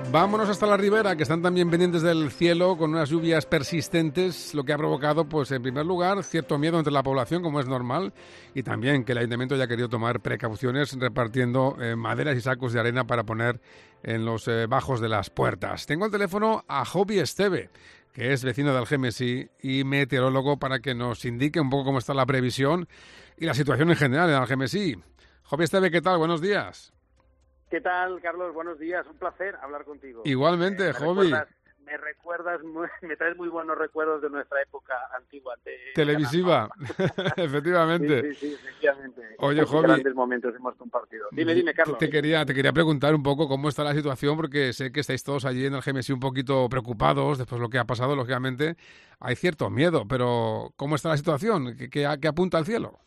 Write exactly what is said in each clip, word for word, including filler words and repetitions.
Vámonos hasta la Ribera, que están también pendientes del cielo con unas lluvias persistentes, lo que ha provocado, pues en primer lugar, cierto miedo entre la población, como es normal, y también que el ayuntamiento haya querido tomar precauciones repartiendo eh, maderas y sacos de arena para poner en los eh, bajos de las puertas. Tengo al teléfono a Jovi Esteve, que es vecino del Algemesí y meteorólogo, para que nos indique un poco cómo está la previsión y la situación en general en Algemesí. Jovi Esteve, ¿qué tal? Buenos días. ¿Qué tal, Carlos? Buenos días. Un placer hablar contigo. Igualmente, eh, me Jovi. Recuerdas, me recuerdas, muy, me traes muy buenos recuerdos de nuestra época antigua. De, Televisiva, de efectivamente. Sí, sí, sí, efectivamente. Oye, Jovi, grandes momentos hemos compartido. Dime, dime, Carlos. Te quería, te quería preguntar un poco cómo está la situación, porque sé que estáis todos allí en el Algemesí un poquito preocupados después de lo que ha pasado, lógicamente. Hay cierto miedo, pero ¿cómo está la situación? ¿Qué, qué, qué apunta al cielo?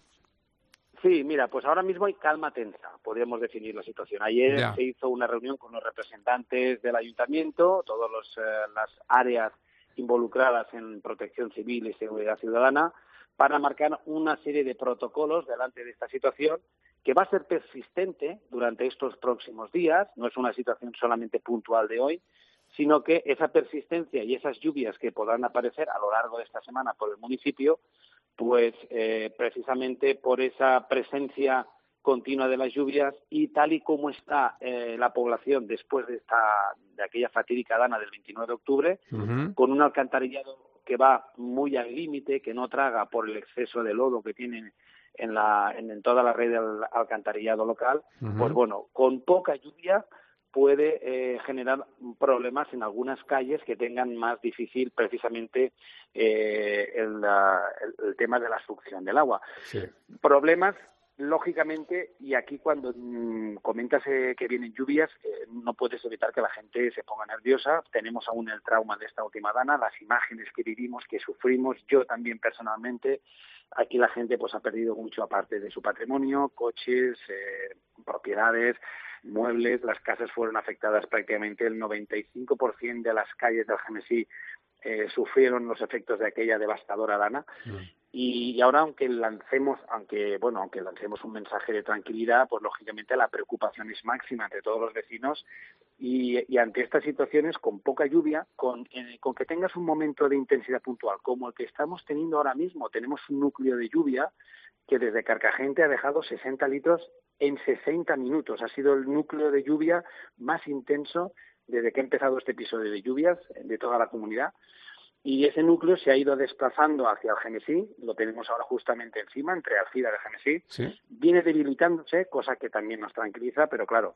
Sí, mira, pues ahora mismo hay calma tensa, podríamos definir la situación. Ayer Ya. se hizo una reunión con los representantes del ayuntamiento, todas eh, las áreas involucradas en protección civil y seguridad ciudadana, para marcar una serie de protocolos delante de esta situación que va a ser persistente durante estos próximos días. No es una situación solamente puntual de hoy, sino que esa persistencia y esas lluvias que podrán aparecer a lo largo de esta semana por el municipio, pues eh, precisamente por esa presencia continua de las lluvias y tal y como está eh, la población después de esta de aquella fatídica dana del veintinueve de octubre, Uh-huh. con un alcantarillado que va muy al límite, que no traga por el exceso de lodo que tienen en, la, en, en toda la red del alcantarillado local, Uh-huh. pues bueno, con poca lluvia puede eh, generar problemas en algunas calles que tengan más difícil precisamente eh, el, la, el, el tema de la succión del agua. Sí. Problemas, lógicamente, y aquí cuando mmm, comentas eh, que vienen lluvias, eh, no puedes evitar que la gente se ponga nerviosa. Tenemos aún el trauma de esta última dana, las imágenes que vivimos, que sufrimos, yo también personalmente. Aquí la gente pues ha perdido mucho aparte de su patrimonio, coches, eh, propiedades, muebles. Las casas fueron afectadas prácticamente el noventa y cinco por ciento de las calles del Algemesí eh, sufrieron los efectos de aquella devastadora dana. Mm. Y, y ahora, aunque lancemos, aunque bueno, aunque lancemos un mensaje de tranquilidad, pues lógicamente la preocupación es máxima entre todos los vecinos. Y, y ante estas situaciones, con poca lluvia, con, eh, con que tengas un momento de intensidad puntual como el que estamos teniendo ahora mismo, tenemos un núcleo de lluvia que desde Carcagente ha dejado sesenta litros en sesenta minutos. Ha sido el núcleo de lluvia más intenso desde que ha empezado este episodio de lluvias de toda la comunidad. Y ese núcleo se ha ido desplazando hacia Algemesí, lo tenemos ahora justamente encima, entre Alcira y Algemesí. ¿Sí? Viene debilitándose, cosa que también nos tranquiliza, pero claro,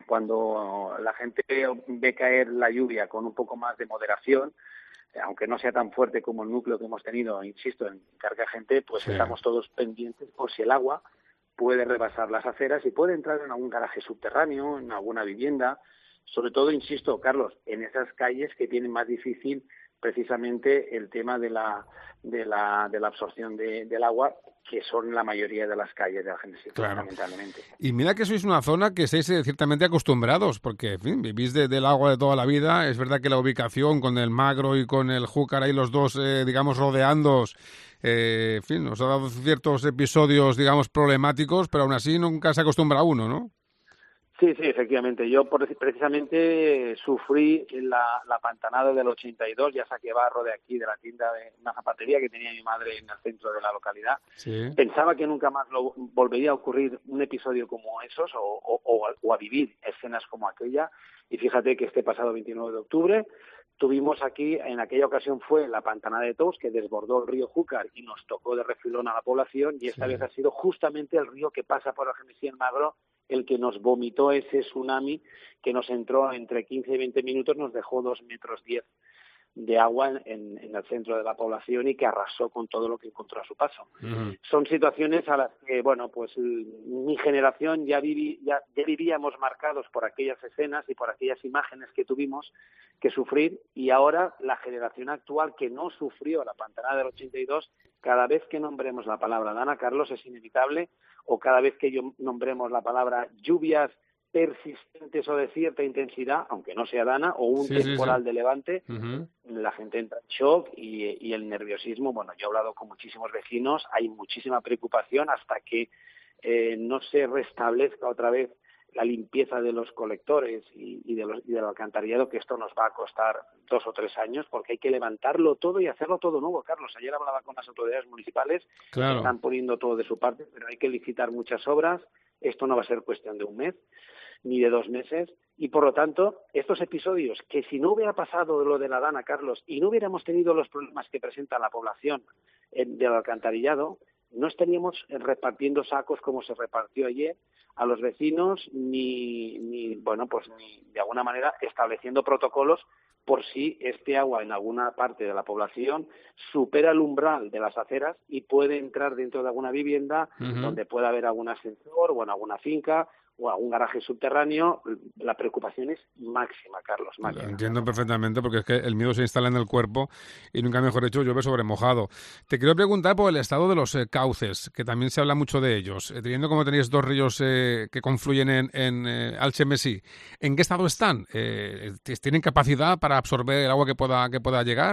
cuando la gente ve caer la lluvia con un poco más de moderación, aunque no sea tan fuerte como el núcleo que hemos tenido, insisto, en Carcagente, pues sí. Estamos todos pendientes por si el agua puede rebasar las aceras y puede entrar en algún garaje subterráneo, en alguna vivienda, sobre todo, insisto, Carlos, en esas calles que tienen más difícil precisamente el tema de la de la, de la absorción de, del agua, que son la mayoría de las calles de Algemesí, claro. Fundamentalmente. Y mira que sois una zona que estáis eh, ciertamente acostumbrados, porque en fin, vivís de, del agua de toda la vida. Es verdad que la ubicación con el Magro y con el Júcar, ahí los dos, eh, digamos, rodeándoos, eh, en fin, os ha dado ciertos episodios, digamos, problemáticos, pero aún así nunca se acostumbra uno, ¿no? Sí, sí, efectivamente. Yo por, precisamente sufrí la, la pantanada del ochenta y dos, ya saqué barro de aquí, de la tienda de una zapatería que tenía mi madre en el centro de la localidad. Sí. Pensaba que nunca más lo, volvería a ocurrir un episodio como esos o, o, o, o a vivir escenas como aquella. Y fíjate que este pasado veintinueve de octubre tuvimos aquí, en aquella ocasión fue la pantanada de Tous, que desbordó el río Júcar y nos tocó de refilón a la población, y esta sí. vez ha sido justamente el río que pasa por Algemesí en Magro el que nos vomitó ese tsunami que nos entró entre quince y veinte minutos, nos dejó dos metros diez de agua en, en el centro de la población y que arrasó con todo lo que encontró a su paso. Uh-huh. Son situaciones a las que, bueno, pues mi generación ya, viví, ya, ya vivíamos marcados por aquellas escenas y por aquellas imágenes que tuvimos que sufrir, y ahora la generación actual que no sufrió la pantanada del ochenta y dos, cada vez que nombremos la palabra Dana, Carlos, es inevitable, o cada vez que yo nombremos la palabra lluvias persistentes o de cierta intensidad, aunque no sea Dana, o un sí, temporal sí, sí. de levante, uh-huh. la gente entra en shock y, y el nerviosismo. Bueno, yo he hablado con muchísimos vecinos, hay muchísima preocupación hasta que eh, no se restablezca otra vez la limpieza de los colectores y, y, de los, y del alcantarillado, que esto nos va a costar dos o tres años, porque hay que levantarlo todo y hacerlo todo nuevo, Carlos. Ayer hablaba con las autoridades municipales, claro. que están poniendo todo de su parte, pero hay que licitar muchas obras. Esto no va a ser cuestión de un mes, ni de dos meses, y por lo tanto, estos episodios, que si no hubiera pasado lo de la Dana, Carlos, y no hubiéramos tenido los problemas que presenta la población en, del alcantarillado, no estaríamos repartiendo sacos como se repartió ayer a los vecinos, ni, ni bueno, pues ni de alguna manera estableciendo protocolos por si este agua en alguna parte de la población supera el umbral de las aceras y puede entrar dentro de alguna vivienda, uh-huh, donde pueda haber algún ascensor o en alguna finca o algún garaje subterráneo. La preocupación es máxima, Carlos, máxima. Lo entiendo perfectamente, porque es que el miedo se instala en el cuerpo y nunca mejor dicho llueve sobre mojado. Te quiero preguntar por el estado de los eh, cauces, que también se habla mucho de ellos. Eh, teniendo como tenéis dos ríos eh, que confluyen en, en eh, Alchemesí, ¿en qué estado están? Eh, ¿Tienen capacidad para absorber el agua que pueda, que pueda llegar?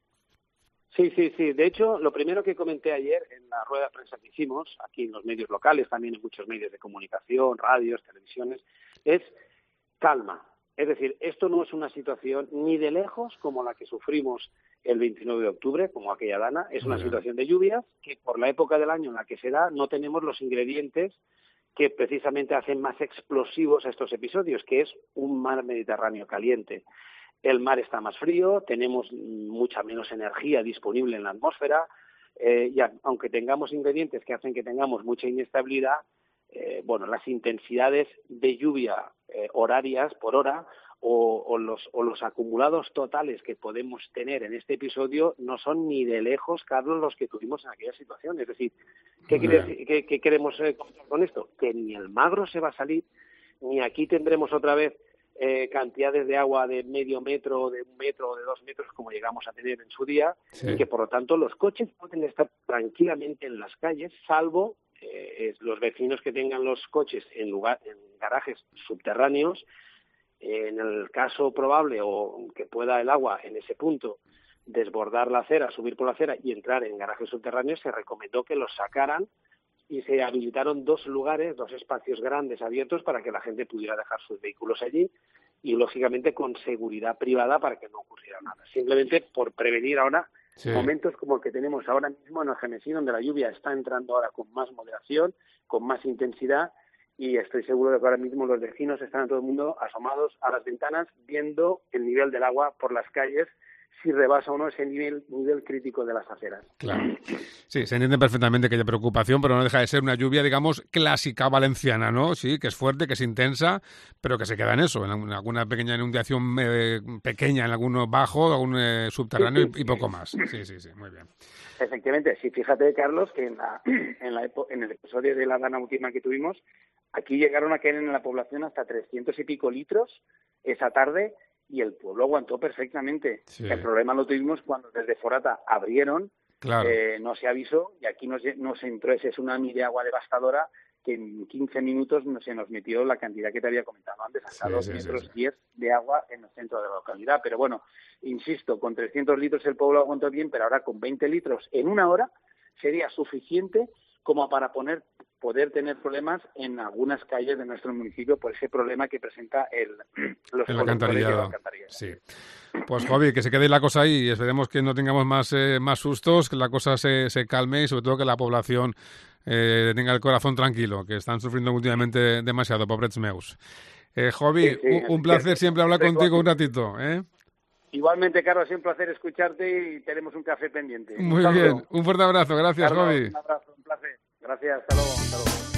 Sí, sí, sí. De hecho, lo primero que comenté ayer en la rueda de prensa que hicimos, aquí en los medios locales, también en muchos medios de comunicación, radios, televisiones, es calma. Es decir, esto no es una situación ni de lejos como la que sufrimos el veintinueve de octubre, como aquella Dana. Es una situación de lluvias que por la época del año en la que se da no tenemos los ingredientes que precisamente hacen más explosivos estos episodios, que es un mar Mediterráneo caliente. El mar está más frío, tenemos mucha menos energía disponible en la atmósfera, eh, y a, aunque tengamos ingredientes que hacen que tengamos mucha inestabilidad, eh, bueno, las intensidades de lluvia eh, horarias por hora o, o, los, o los acumulados totales que podemos tener en este episodio no son ni de lejos, Carlos, los que tuvimos en aquella situación. Es decir, ¿qué, quiere, qué, qué queremos eh, contar con esto? Que ni el Magro se va a salir, ni aquí tendremos otra vez Eh, cantidades de agua de medio metro, de un metro o de dos metros como llegamos a tener en su día, sí, y que por lo tanto los coches pueden estar tranquilamente en las calles, salvo eh, los vecinos que tengan los coches en lugar en garajes subterráneos. Eh, en el caso probable o que pueda el agua en ese punto desbordar la acera, subir por la acera y entrar en garajes subterráneos, se recomendó que los sacaran y se habilitaron dos lugares, dos espacios grandes abiertos para que la gente pudiera dejar sus vehículos allí y, lógicamente, con seguridad privada para que no ocurriera nada. Simplemente por prevenir ahora sí. momentos como el que tenemos ahora mismo en Algemesí, donde la lluvia está entrando ahora con más moderación, con más intensidad, y estoy seguro de que ahora mismo los vecinos están todo el mundo asomados a las ventanas viendo el nivel del agua por las calles, si rebasa o no ese nivel, nivel crítico de las aceras. Claro. Sí, se entiende perfectamente que haya preocupación, pero no deja de ser una lluvia, digamos, clásica valenciana, ¿no? Sí, que es fuerte, que es intensa, pero que se queda en eso, en alguna pequeña inundación eh, pequeña, en algún bajo, algún eh, subterráneo sí, sí, y, y poco más. Sí, sí, sí, muy bien. Efectivamente, sí, fíjate, Carlos, que en, la, en, la epo- en el episodio de la Dana última que tuvimos, aquí llegaron a caer en la población hasta trescientos y pico litros esa tarde, y el pueblo aguantó perfectamente. Sí. El problema lo tuvimos cuando desde Forata abrieron, claro. eh, no se avisó, y aquí nos, nos entró ese tsunami de agua devastadora que en quince minutos se nos metió la cantidad que te había comentado antes, hasta sí, dos sí, metros sí, sí. diez de agua en el centro de la localidad. Pero bueno, insisto, con trescientos litros el pueblo aguantó bien, pero ahora con veinte litros en una hora sería suficiente como para poner poder tener problemas en algunas calles de nuestro municipio por ese problema que presenta el, los el alcantarillado. Sí. Pues, Javi, que se quede la cosa ahí y esperemos que no tengamos más, eh, más sustos, que la cosa se, se calme y sobre todo que la población eh, tenga el corazón tranquilo, que están sufriendo últimamente demasiado, pobres meus. Eh, Javi, sí, sí, un, un placer siempre hablar contigo un ratito, ¿eh? Igualmente, Carlos, siempre un placer escucharte y tenemos un café pendiente. Muy un bien, un fuerte abrazo, gracias, Carlos, Javi. Un abrazo, un placer. Gracias, hasta luego, hasta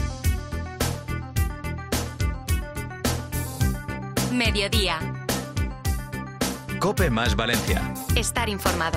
luego. Mediodía. COPE más Valencia. Estar informado.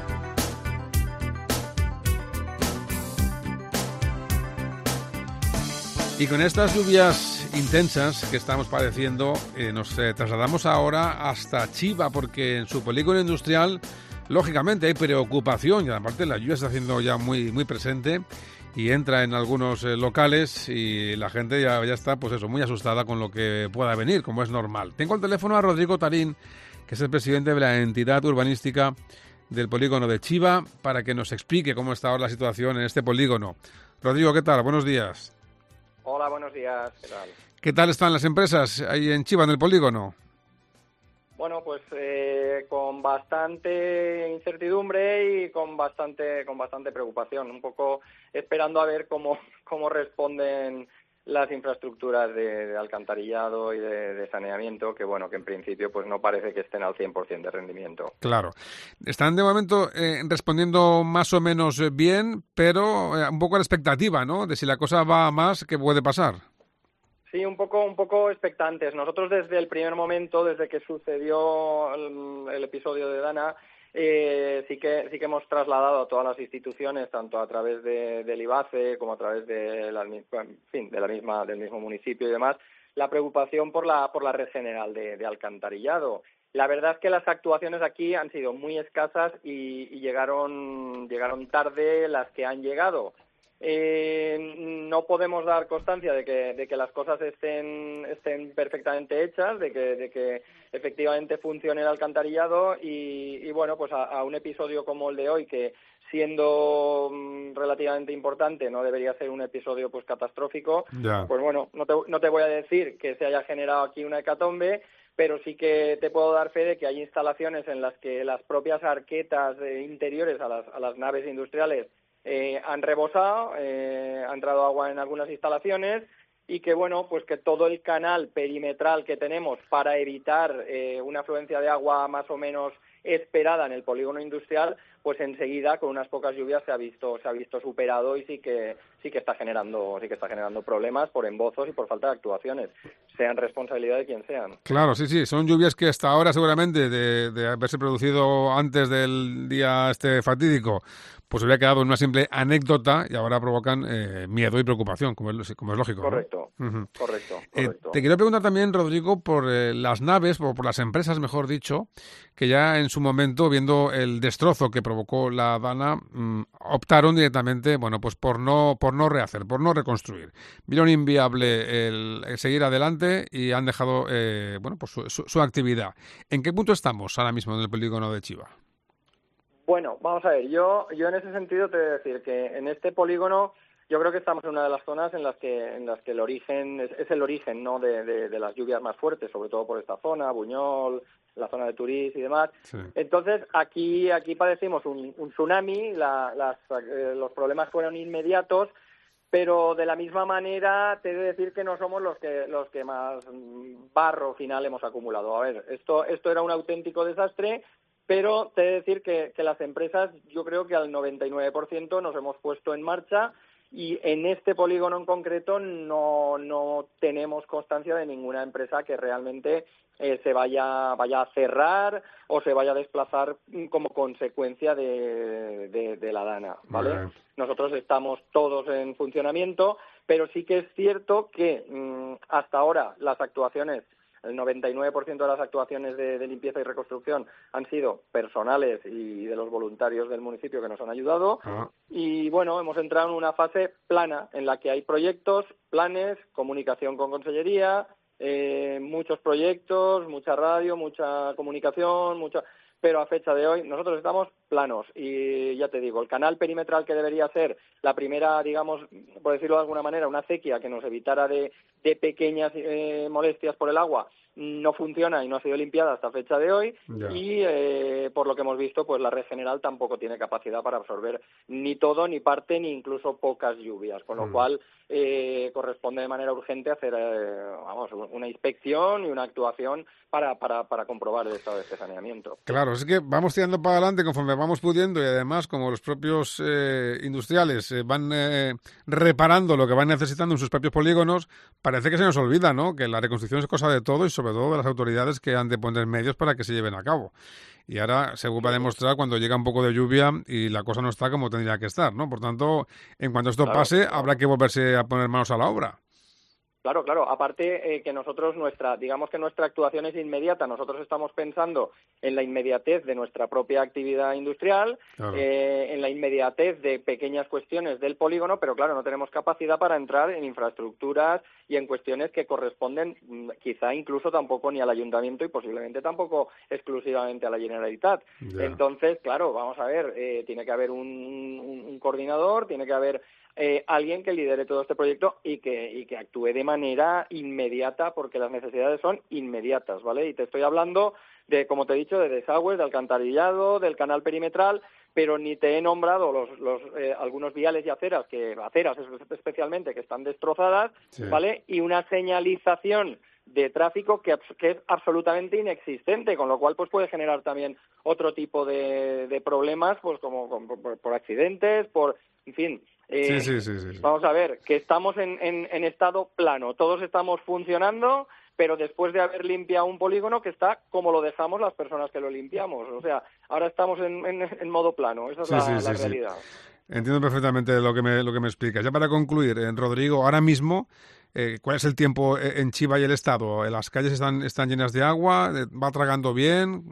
Y con estas lluvias intensas que estamos padeciendo, eh, nos eh, trasladamos ahora hasta Chiva, porque en su polígono industrial, lógicamente, hay preocupación, y aparte la lluvia está haciendo ya muy, muy presente, y entra en algunos eh, locales y la gente ya, ya está, pues eso, muy asustada con lo que pueda venir, como es normal. Tengo al teléfono a Rodrigo Tarín, que es el presidente de la entidad urbanística del polígono de Chiva, para que nos explique cómo está ahora la situación en este polígono. Rodrigo, ¿qué tal? Buenos días. Hola, buenos días. ¿Qué tal? ¿Qué tal están las empresas ahí en Chiva, en el polígono? Bueno, pues eh, con bastante incertidumbre y con bastante con bastante preocupación, un poco esperando a ver cómo cómo responden las infraestructuras de, de alcantarillado y de, de saneamiento, que bueno, que en principio pues no parece que estén al cien por ciento de rendimiento. Claro. Están de momento eh, respondiendo más o menos bien, pero eh, un poco a la expectativa, ¿no? De si la cosa va a más, ¿qué puede pasar? Sí, un poco, un poco expectantes. Nosotros desde el primer momento, desde que sucedió el, el episodio de Dana, eh, sí que sí que hemos trasladado a todas las instituciones, tanto a través de, del IBACE como a través de la, en fin, de la misma del mismo municipio y demás, la preocupación por la por la red general de, de alcantarillado. La verdad es que las actuaciones aquí han sido muy escasas y, y llegaron llegaron tarde las que han llegado. Eh, no podemos dar constancia de que, de que las cosas estén, estén perfectamente hechas, de que, de que efectivamente funcione el alcantarillado y, y bueno, pues a, a un episodio como el de hoy, que siendo mm, relativamente importante no debería ser un episodio pues catastrófico, Ya. Pues bueno, no te, no te voy a decir que se haya generado aquí una hecatombe, pero sí que te puedo dar fe de que hay instalaciones en las que las propias arquetas eh, interiores a las, a las naves industriales Eh, han rebosado, eh, ha entrado agua en algunas instalaciones y que, bueno, pues que todo el canal perimetral que tenemos para evitar eh, una afluencia de agua más o menos esperada en el polígono industrial, pues enseguida con unas pocas lluvias se ha visto se ha visto superado y sí que sí que está generando sí que está generando problemas por embozos y por falta de actuaciones, sean responsabilidad de quien sean. Claro, sí, sí, son lluvias que hasta ahora seguramente de, de haberse producido antes del día este fatídico, pues habría quedado en una simple anécdota y ahora provocan eh, miedo y preocupación, como es, como es lógico. Correcto, ¿no? Uh-huh. correcto, Eh, correcto. te quiero preguntar también, Rodrigo, por eh, las naves, o por las empresas, mejor dicho, que ya en su momento, viendo el destrozo que provocó la Dana, mmm, optaron directamente, bueno, pues por no por no rehacer, por no reconstruir. Vieron inviable el, el seguir adelante y han dejado, eh, bueno, pues su, su, su actividad. ¿En qué punto estamos ahora mismo en el polígono de Chiva? Bueno, vamos a ver, yo yo en ese sentido te voy a decir que en este polígono yo creo que estamos en una de las zonas en las que en las que el origen es, es el origen, ¿no?, de, de, de las lluvias más fuertes, sobre todo por esta zona, Buñol, la zona de Turís y demás. Sí. Entonces aquí aquí padecimos un, un tsunami, la, las, eh, los problemas fueron inmediatos, pero de la misma manera te he de decir que no somos los que los que más barro final hemos acumulado. A ver, esto esto era un auténtico desastre. Pero te he de decir que, que las empresas, yo creo que al noventa y nueve por ciento nos hemos puesto en marcha y en este polígono en concreto no, no tenemos constancia de ninguna empresa que realmente eh, se vaya, vaya a cerrar o se vaya a desplazar como consecuencia de, de, de la Dana, ¿vale? Vale. Nosotros estamos todos en funcionamiento, pero sí que es cierto que mmm, hasta ahora las actuaciones, el noventa y nueve por ciento de las actuaciones de, de limpieza y reconstrucción han sido personales y de los voluntarios del municipio que nos han ayudado. Ah. Y bueno, hemos entrado en una fase plana en la que hay proyectos, planes, comunicación con consellería, eh, muchos proyectos, mucha radio, mucha comunicación, mucha... pero a fecha de hoy nosotros estamos planos y ya te digo, el canal perimetral que debería ser la primera, digamos, por decirlo de alguna manera, una acequia que nos evitara de, de pequeñas eh, molestias por el agua, no funciona y no ha sido limpiada hasta fecha de hoy. Ya. Y eh, por lo que hemos visto, pues la red general tampoco tiene capacidad para absorber ni todo, ni parte, ni incluso pocas lluvias, con lo mm. cual eh, corresponde de manera urgente hacer eh, vamos, una inspección y una actuación para, para, para comprobar el estado de este saneamiento. Claro, es que vamos tirando para adelante conforme vamos pudiendo y además como los propios eh, industriales eh, van eh, reparando lo que van necesitando en sus propios polígonos, parece que se nos olvida, ¿no?, que la reconstrucción es cosa de todo y sobre todo de las autoridades que han de poner medios para que se lleven a cabo. Y ahora se va a demostrar cuando llega un poco de lluvia y la cosa no está como tendría que estar, ¿no? Por tanto, en cuanto esto claro, pase, claro. habrá que volverse a poner manos a la obra. Claro, claro. Aparte eh, que nosotros, nuestra, digamos que nuestra actuación es inmediata. Nosotros estamos pensando en la inmediatez de nuestra propia actividad industrial, claro. eh, en la inmediatez de pequeñas cuestiones del polígono, pero claro, no tenemos capacidad para entrar en infraestructuras y en cuestiones que corresponden quizá incluso tampoco ni al ayuntamiento y posiblemente tampoco exclusivamente a la Generalitat. Yeah. Entonces, claro, vamos a ver, eh, tiene que haber un, un, un coordinador, tiene que haber eh, alguien que lidere todo este proyecto y que, y que actúe de manera inmediata, porque las necesidades son inmediatas, ¿vale? Y te estoy hablando de, como te he dicho, de desagües, de alcantarillado, del canal perimetral, pero ni te he nombrado los, los eh, algunos viales y aceras, que aceras especialmente, que están destrozadas, sí. ¿vale? Y una señalización de tráfico que, que es absolutamente inexistente, con lo cual pues puede generar también otro tipo de, de problemas, pues como, como por, por accidentes, por, en fin. Eh, sí, sí, sí, sí, sí. Vamos a ver, que estamos en, en, en estado plano, todos estamos funcionando, pero después de haber limpiado un polígono que está como lo dejamos las personas que lo limpiamos. O sea, ahora estamos en, en, en modo plano, esa es sí, la, sí, la sí, realidad. Sí. Entiendo perfectamente lo que me, lo que me explicas. Ya para concluir, eh, Rodrigo, ahora mismo, eh, ¿cuál es el tiempo en Chiva y el Estado? ¿Las calles están, están llenas de agua? ¿Va tragando bien?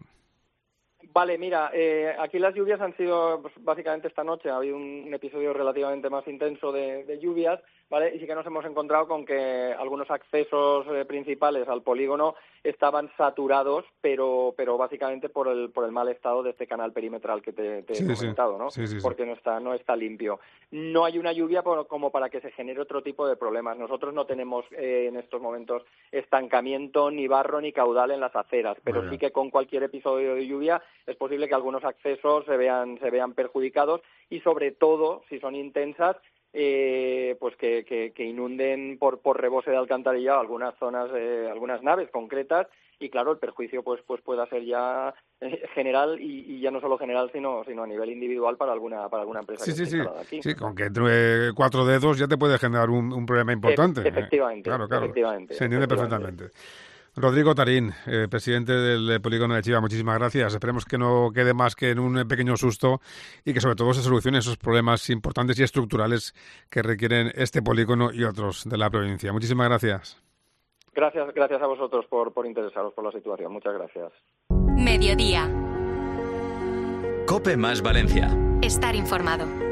Vale, mira, eh, aquí las lluvias han sido, pues, básicamente esta noche ha habido un, un episodio relativamente más intenso de, de lluvias, ¿vale? Y sí que nos hemos encontrado con que algunos accesos eh, principales al polígono estaban saturados, pero pero básicamente por el por el mal estado de este canal perimetral que te, te sí, he comentado, sí. ¿no? Sí, sí, sí. Porque no está no está limpio. No hay una lluvia por, como para que se genere otro tipo de problemas. Nosotros no tenemos eh, en estos momentos estancamiento, ni barro, ni caudal en las aceras, pero sí que con cualquier episodio de lluvia es posible que algunos accesos se vean se vean perjudicados y sobre todo si son intensas eh, pues que, que, que inunden por por rebose de alcantarillado algunas zonas eh, algunas naves concretas y claro el perjuicio pues pues pueda ser ya eh, general y, y ya no solo general sino sino a nivel individual para alguna para alguna empresa sí, que sí, esté sí. instalada aquí. Sí, con que entre cuatro dedos ya te puede generar un, un problema importante. E- efectivamente, eh. Claro, claro. efectivamente. Se entiende perfectamente. Rodrigo Tarín, eh, presidente del polígono de Chiva, muchísimas gracias. Esperemos que no quede más que en un pequeño susto y que sobre todo se solucionen esos problemas importantes y estructurales que requieren este polígono y otros de la provincia. Muchísimas gracias. Gracias, gracias a vosotros por, por interesaros por la situación. Muchas gracias. Mediodía. COPE más Valencia. Estar informado.